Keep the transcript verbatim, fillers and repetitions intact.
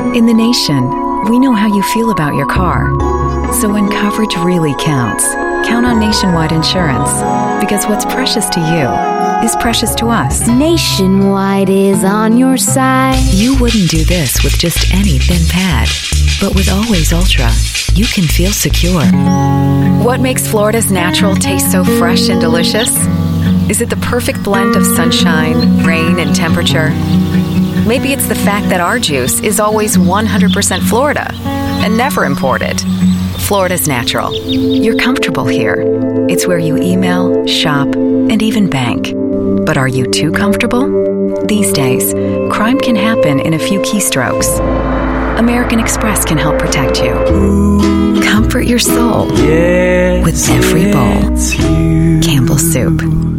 In the Nation, we know how you feel about your car. So when coverage really counts, count on Nationwide Insurance. Because what's precious to you is precious to us. Nationwide is on your side. You wouldn't do this with just any thin pad. But with Always Ultra, you can feel secure. What makes Florida's natural taste so fresh and delicious? Is it the perfect blend of sunshine, rain, and temperature? Maybe it's the fact that our juice is always one hundred percent Florida and never imported. Florida's natural. You're comfortable here. It's where you email, shop, and even bank. But are you too comfortable? These days, crime can happen in a few keystrokes. American Express can help protect you. Comfort your soul Yes, with every bowl. it's you. Campbell's Soup.